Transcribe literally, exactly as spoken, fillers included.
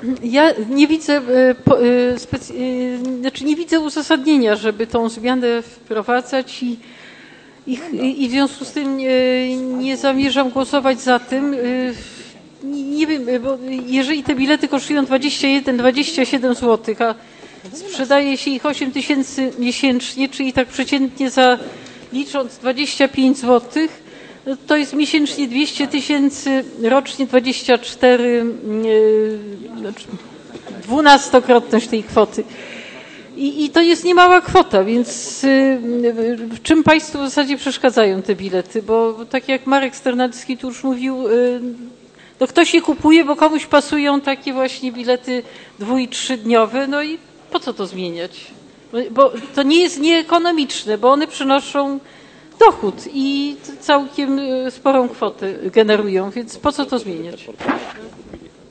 Ja nie widzę, znaczy nie widzę uzasadnienia, żeby tą zmianę wprowadzać i, i, i w związku z tym nie, nie zamierzam głosować za tym. Nie wiem, bo jeżeli te bilety kosztują dwadzieścia jeden, dwadzieścia siedem złotych, a sprzedaje się ich osiem tysięcy miesięcznie, czyli tak przeciętnie za licząc dwadzieścia pięć złotych, to jest miesięcznie dwieście tysięcy, rocznie dwadzieścia cztery, znaczy dwunastokrotność tej kwoty. I, I to jest niemała kwota, więc w czym Państwu w zasadzie przeszkadzają te bilety? Bo tak jak Marek Sternacki tu już mówił, no ktoś je kupuje, bo komuś pasują takie właśnie bilety dwu- i trzydniowe, no i po co to zmieniać? Bo to nie jest nieekonomiczne, bo one przynoszą dochód i całkiem sporą kwotę generują, więc po co to zmieniać?